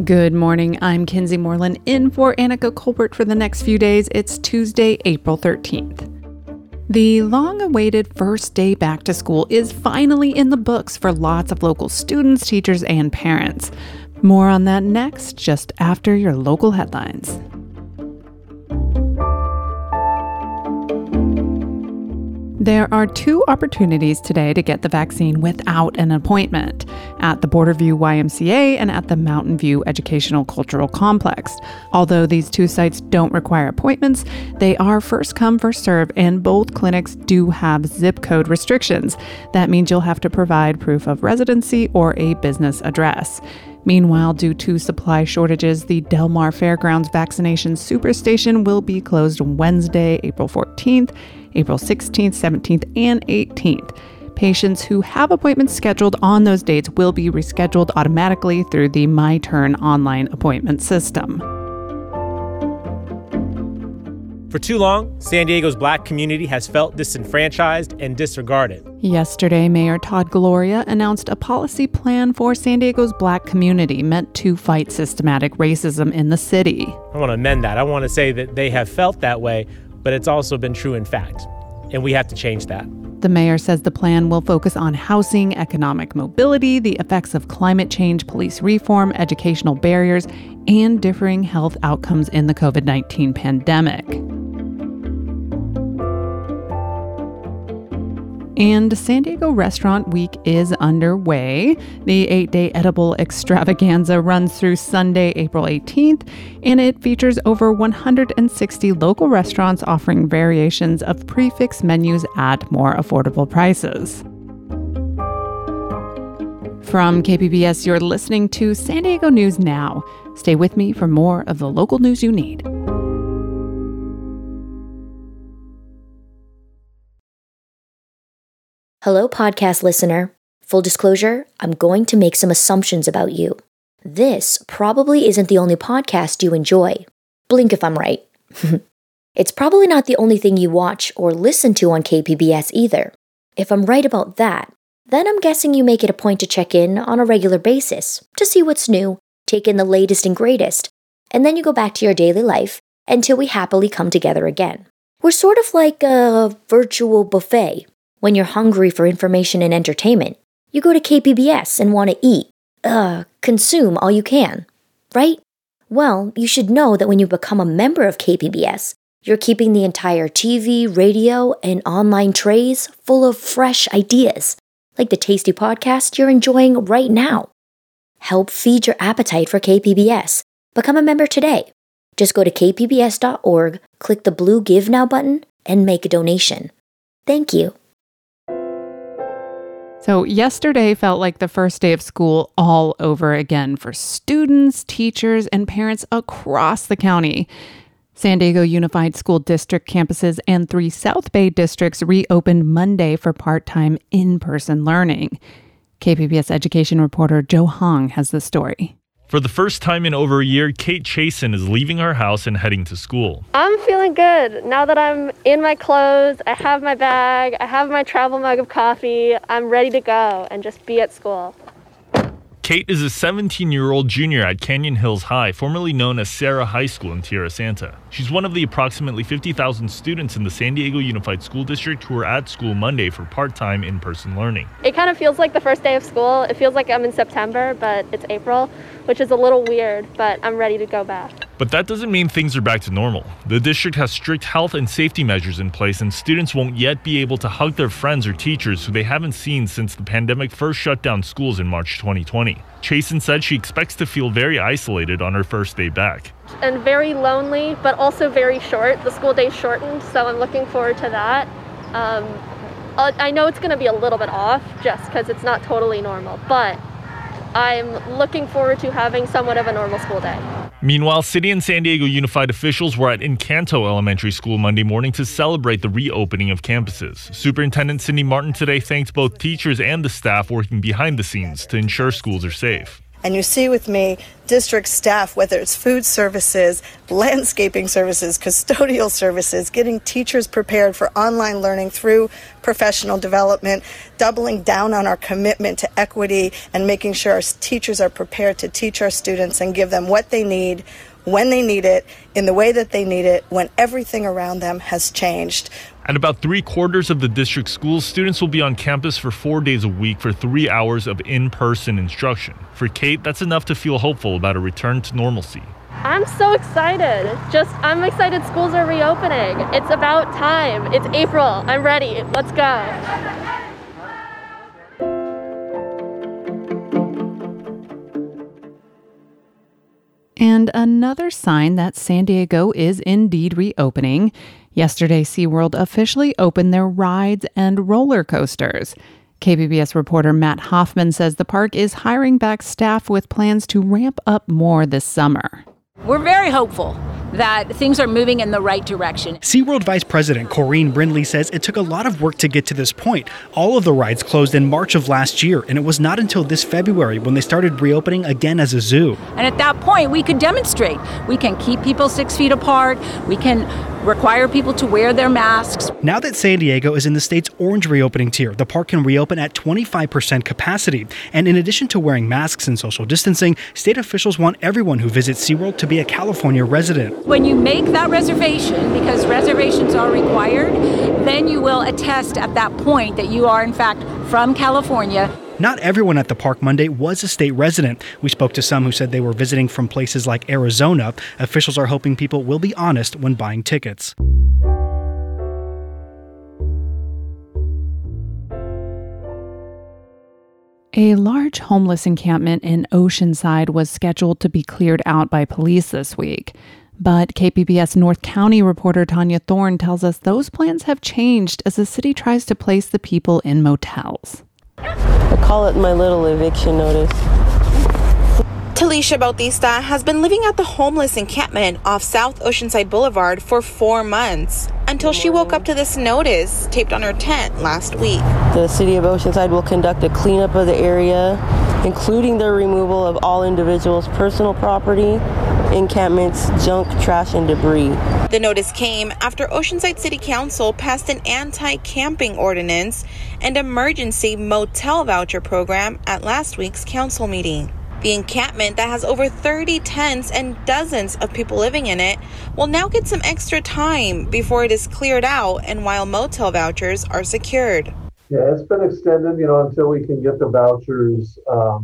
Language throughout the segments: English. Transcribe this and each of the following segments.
Good morning. I'm Kinsey Moreland in for Annika Colbert for the next few days. It's Tuesday, April 13th. The long-awaited first day back to school is finally in the books for lots of local students, teachers, and parents. More on that next, just after your local headlines. There are two opportunities today to get the vaccine without an appointment, at the Borderview YMCA and at the Mountain View Educational Cultural Complex. Although these two sites don't require appointments, they are first come, first serve, and both clinics do have zip code restrictions. That means you'll have to provide proof of residency or a business address. Meanwhile, due to supply shortages, the Del Mar Fairgrounds Vaccination Superstation will be closed Wednesday, April 14th, April 16th, 17th, and 18th. Patients who have appointments scheduled on those dates will be rescheduled automatically through the MyTurn online appointment system. For too long, San Diego's Black community has felt disenfranchised and disregarded. Yesterday, Mayor Todd Gloria announced a policy plan for San Diego's Black community meant to fight systematic racism in the city. I want to amend that. I want to say that they have felt that way, but it's also been true in fact, and we have to change that. The mayor says the plan will focus on housing, economic mobility, the effects of climate change, police reform, educational barriers, and differing health outcomes in the COVID-19 pandemic. And San Diego Restaurant Week is underway. The 8-day edible extravaganza runs through Sunday, April 18th, and it features over 160 local restaurants offering variations of prix-fixe menus at more affordable prices. From KPBS, you're listening to San Diego News Now. Stay with me for more of the local news you need. Hello, podcast listener. Full disclosure, I'm going to make some assumptions about you. This probably isn't the only podcast you enjoy. Blink if I'm right. It's probably not the only thing you watch or listen to on KPBS either. If I'm right about that, then I'm guessing you make it a point to check in on a regular basis to see what's new, take in the latest and greatest, and then you go back to your daily life until we happily come together again. We're sort of like a virtual buffet. When you're hungry for information and entertainment, you go to KPBS and want to eat, consume all you can, right? Well, you should know that when you become a member of KPBS, you're keeping the entire TV, radio, and online trays full of fresh ideas, like the tasty podcast you're enjoying right now. Help feed your appetite for KPBS. Become a member today. Just go to kpbs.org, click the blue Give Now button, and make a donation. Thank you. So yesterday felt like the first day of school all over again for students, teachers, and parents across the county. San Diego Unified School District campuses and 3 South Bay districts reopened Monday for part-time in-person learning. KPBS education reporter Joe Hong has the story. For the first time in over a year, Kate Chasen is leaving her house and heading to school. I'm feeling good. Now that I'm in my clothes, I have my bag, I have my travel mug of coffee, I'm ready to go and just be at school. Kate is a 17-year-old junior at Canyon Hills High, formerly known as Serra High School in Tierra Santa. She's one of the approximately 50,000 students in the San Diego Unified School District who are at school Monday for part-time in-person learning. It kind of feels like the first day of school. It feels like I'm in September, but it's April, which is a little weird, but I'm ready to go back. But that doesn't mean things are back to normal. The district has strict health and safety measures in place, and students won't yet be able to hug their friends or teachers who they haven't seen since the pandemic first shut down schools in March 2020. Chasen said she expects to feel very isolated on her first day back. And very lonely, but also very short. The school day's shortened, so I'm looking forward to that. I know it's going to be a little bit off just because it's not totally normal, but I'm looking forward to having somewhat of a normal school day. Meanwhile, City and San Diego Unified officials were at Encanto Elementary School Monday morning to celebrate the reopening of campuses. Superintendent Cindy Martin today thanked both teachers and the staff working behind the scenes to ensure schools are safe. And you see with me, district staff, whether it's food services, landscaping services, custodial services, getting teachers prepared for online learning through professional development, doubling down on our commitment to equity and making sure our teachers are prepared to teach our students and give them what they need, when they need it, in the way that they need it, when everything around them has changed. At about 3/4 of the district schools, students will be on campus for 4 days a week for 3 hours of in-person instruction. For Kate, that's enough to feel hopeful about a return to normalcy. I'm so excited. I'm excited schools are reopening. It's about time. It's April. I'm ready. Let's go. And another sign that San Diego is indeed reopening. Yesterday, SeaWorld officially opened their rides and roller coasters. KPBS reporter Matt Hoffman says the park is hiring back staff with plans to ramp up more this summer. We're very hopeful that things are moving in the right direction. SeaWorld Vice President Corrine Brindley says it took a lot of work to get to this point. All of the rides closed in March of last year, and it was not until this February when they started reopening again as a zoo. And at that point, we could demonstrate. We can keep people 6 feet apart. We can require people to wear their masks. Now that San Diego is in the state's orange reopening tier, the park can reopen at 25% capacity. And in addition to wearing masks and social distancing, state officials want everyone who visits SeaWorld to be a California resident. When you make that reservation, because reservations are required, then you will attest at that point that you are in fact from California. Not everyone at the park Monday was a state resident. We spoke to some who said they were visiting from places like Arizona. Officials are hoping people will be honest when buying tickets. A large homeless encampment in Oceanside was scheduled to be cleared out by police this week. But KPBS North County reporter Tanya Thorne tells us those plans have changed as the city tries to place the people in motels. I call it my little eviction notice. Talisha Bautista has been living at the homeless encampment off South Oceanside Boulevard for 4 months until she woke up to this notice taped on her tent last week. The city of Oceanside will conduct a cleanup of the area, including the removal of all individuals' personal property, encampments, junk, trash, and debris. The notice came after Oceanside City Council passed an anti-camping ordinance and emergency motel voucher program at last week's council meeting. The encampment that has over 30 tents and dozens of people living in it will now get some extra time before it is cleared out and while motel vouchers are secured. Yeah, it's been extended, until we can get the vouchers,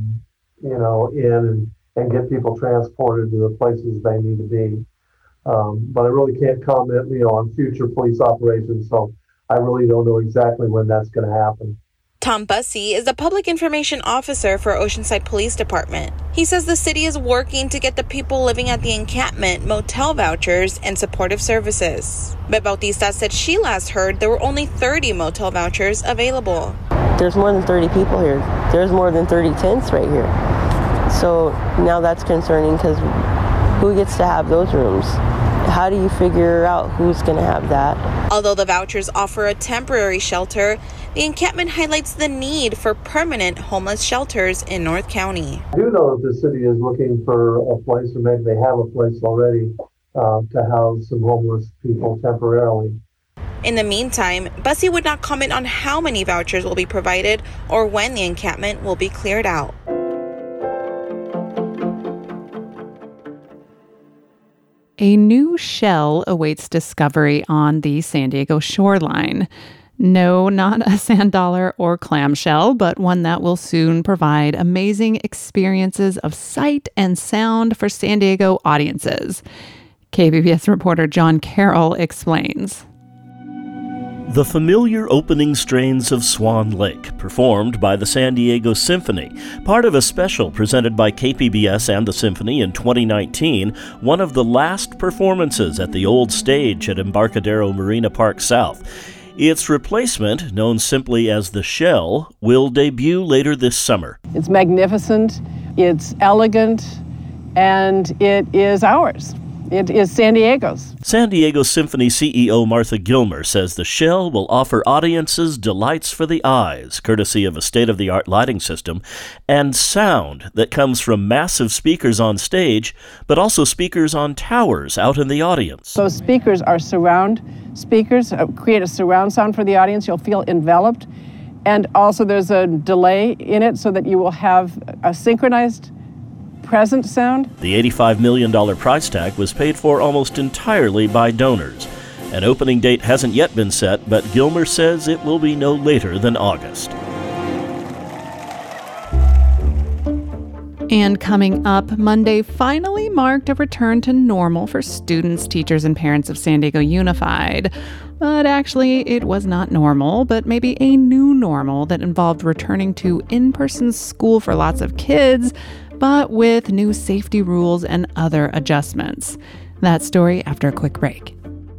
in and get people transported to the places they need to be. But I really can't comment, on future police operations, so I really don't know exactly when that's going to happen. Tom Bussey is the public information officer for Oceanside Police Department. He says the city is working to get the people living at the encampment motel vouchers and supportive services. But Bautista said she last heard there were only 30 motel vouchers available. There's more than 30 people here. There's more than 30 tents right here. So now that's concerning because who gets to have those rooms? How do you figure out who's going to have that? Although the vouchers offer a temporary shelter, the encampment highlights the need for permanent homeless shelters in North County. I do know that the city is looking for a place, or maybe they have a place already, to house some homeless people temporarily. In the meantime, Bussey would not comment on how many vouchers will be provided or when the encampment will be cleared out. A new shell awaits discovery on the San Diego shoreline. No, not a sand dollar or clam shell, but one that will soon provide amazing experiences of sight and sound for San Diego audiences. KPBS reporter John Carroll explains. The familiar opening strains of Swan Lake, performed by the San Diego Symphony, part of a special presented by KPBS and the Symphony in 2019, one of the last performances at the old stage at Embarcadero Marina Park South. Its replacement, known simply as the Shell, will debut later this summer. It's magnificent, it's elegant, and it is ours. It is San Diego's. San Diego Symphony CEO Martha Gilmer says the Shell will offer audiences delights for the eyes, courtesy of a state-of-the-art lighting system, and sound that comes from massive speakers on stage, but also speakers on towers out in the audience. Those speakers are surround speakers, create a surround sound for the audience. You'll feel enveloped. And also there's a delay in it so that you will have a synchronized present sound. The $85 million price tag was paid for almost entirely by donors. An opening date hasn't yet been set, but Gilmer says it will be no later than August. And coming up, Monday finally marked a return to normal for students, teachers, and parents of San Diego Unified. But actually, it was not normal, but maybe a new normal that involved returning to in-person school for lots of kids, but with new safety rules and other adjustments. That story after a quick break.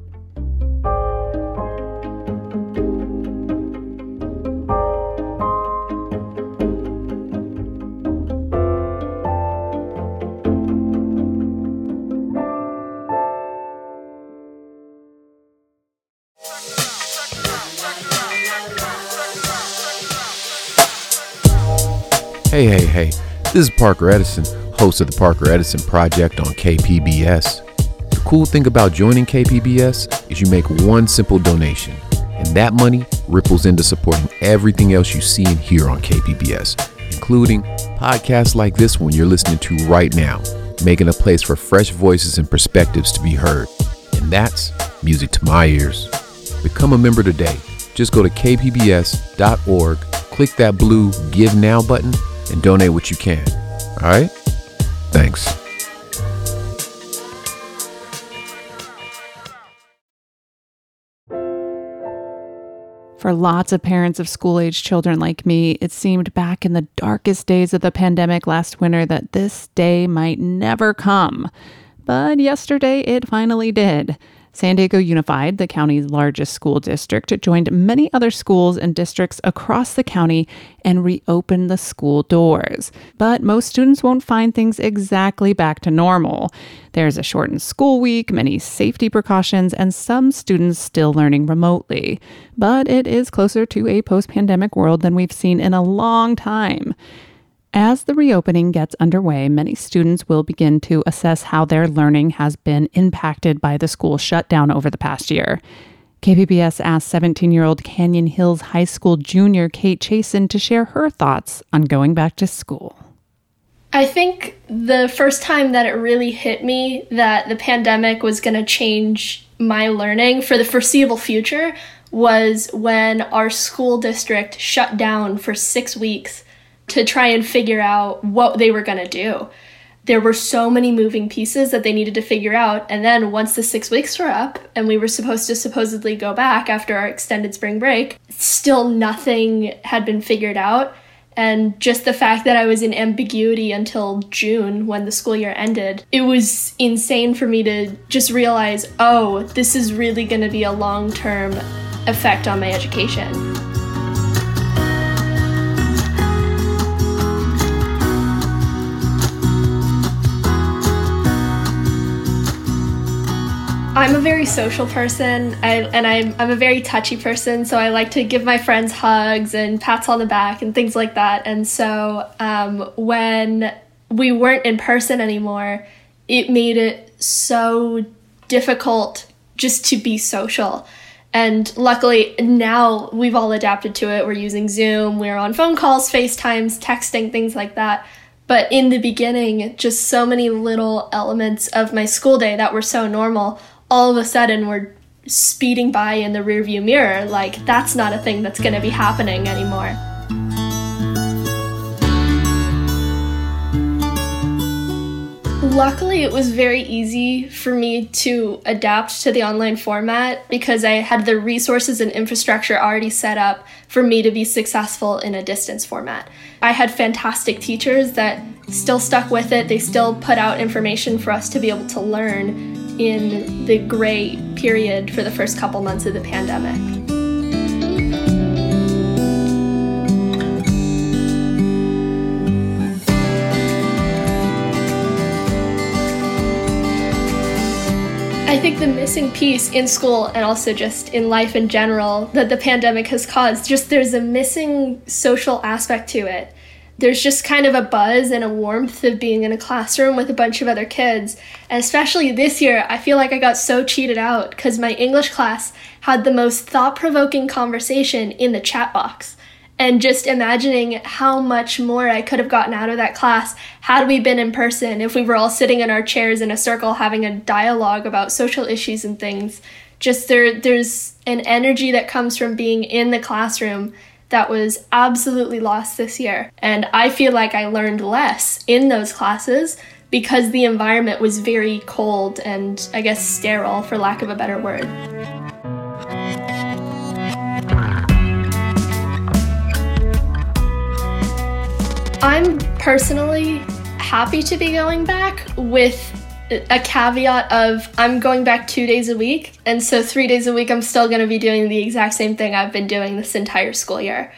Hey. This is Parker Edison, host of the Parker Edison Project on KPBS. The cool thing about joining KPBS is you make one simple donation, and that money ripples into supporting everything else you see and hear on KPBS, including podcasts like this one you're listening to right now, making a place for fresh voices and perspectives to be heard. And that's music to my ears. Become a member today. Just go to kpbs.org, click that blue Give Now button, and donate what you can. All right? Thanks. For lots of parents of school-age children like me, it seemed back in the darkest days of the pandemic last winter that this day might never come. But yesterday, it finally did. San Diego Unified, the county's largest school district, joined many other schools and districts across the county and reopened the school doors. But most students won't find things exactly back to normal. There's a shortened school week, many safety precautions, and some students still learning remotely. But it is closer to a post-pandemic world than we've seen in a long time. As the reopening gets underway, many students will begin to assess how their learning has been impacted by the school shutdown over the past year. KPBS asked 17-year-old Canyon Hills High School junior Kate Chasen to share her thoughts on going back to school. I think the first time that it really hit me that the pandemic was going to change my learning for the foreseeable future was when our school district shut down for 6 weeks to try and figure out what they were going to do. There were so many moving pieces that they needed to figure out. And then once the 6 weeks were up and we were supposed to supposedly go back after our extended spring break, still nothing had been figured out. And just the fact that I was in ambiguity until June when the school year ended, it was insane for me to just realize, oh, this is really going to be a long-term effect on my education. I'm a very social person, I'm a very touchy person, so I like to give my friends hugs and pats on the back and things like that. And so when we weren't in person anymore, it made it so difficult just to be social. And luckily now we've all adapted to it. We're using Zoom, we're on phone calls, FaceTimes, texting, things like that. But in the beginning, just so many little elements of my school day that were so normal, all of a sudden we're speeding by in the rearview mirror, like that's not a thing that's going to be happening anymore. Luckily, it was very easy for me to adapt to the online format because I had the resources and infrastructure already set up for me to be successful in a distance format. I had fantastic teachers that still stuck with it. They still put out information for us to be able to learn in the gray period for the first couple months of the pandemic. I think the missing piece in school and also just in life in general that the pandemic has caused, just there's a missing social aspect to it. There's just kind of a buzz and a warmth of being in a classroom with a bunch of other kids. And especially this year, I feel like I got so cheated out because my English class had the most thought-provoking conversation in the chat box. And just imagining how much more I could have gotten out of that class had we been in person, if we were all sitting in our chairs in a circle having a dialogue about social issues and things. Just there's an energy that comes from being in the classroom that was absolutely lost this year. And I feel like I learned less in those classes because the environment was very cold and, I guess, sterile, for lack of a better word. I'm personally happy to be going back with a caveat of I'm going back 2 days a week, and so 3 days a week I'm still going to be doing the exact same thing I've been doing this entire school year.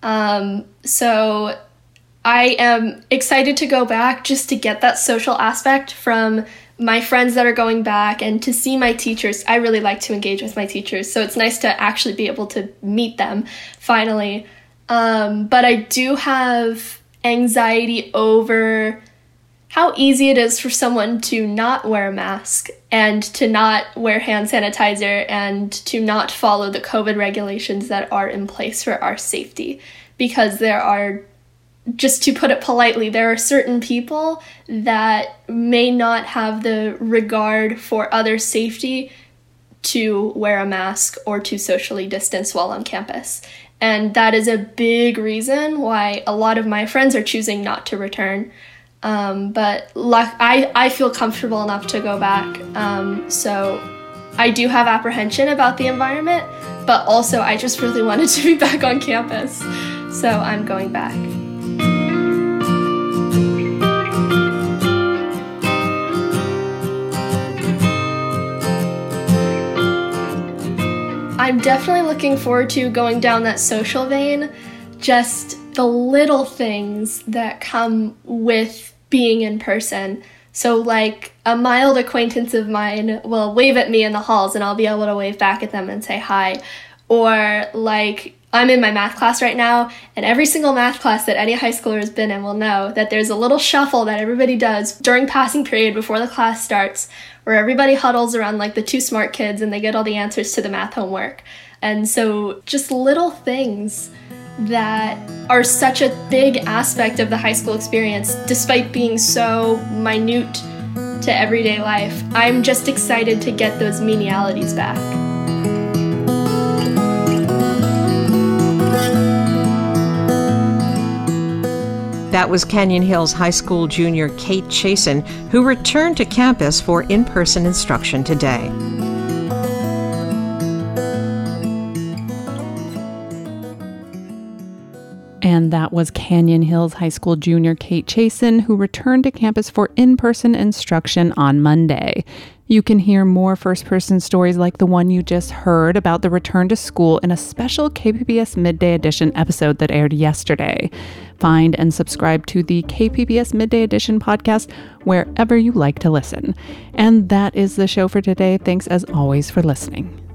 So I am excited to go back just to get that social aspect from my friends that are going back and to see my teachers. I really like to engage with my teachers, so it's nice to actually be able to meet them finally. But I do have anxiety over how easy it is for someone to not wear a mask and to not wear hand sanitizer and to not follow the COVID regulations that are in place for our safety. Because there are, just to put it politely, there are certain people that may not have the regard for other safety to wear a mask or to socially distance while on campus. And that is a big reason why a lot of my friends are choosing not to return. But I feel comfortable enough to go back. So I do have apprehension about the environment, but also I just really wanted to be back on campus. So I'm going back. I'm definitely looking forward to going down that social vein, just the little things that come with being in person. So like a mild acquaintance of mine will wave at me in the halls and I'll be able to wave back at them and say hi. Or like I'm in my math class right now, and every single math class that any high schooler has been in will know that there's a little shuffle that everybody does during passing period before the class starts, where everybody huddles around like the two smart kids and they get all the answers to the math homework. And so just little things that are such a big aspect of the high school experience, despite being so minute to everyday life. I'm just excited to get those menialities back. That was Canyon Hills High School junior Kate Chasen, who returned to campus for in-person instruction today. And that was Canyon Hills High School junior Kate Chasen, who returned to campus for in-person instruction on Monday. You can hear more first-person stories like the one you just heard about the return to school in a special KPBS Midday Edition episode that aired yesterday. Find and subscribe to the KPBS Midday Edition podcast wherever you like to listen. And that is the show for today. Thanks as always for listening.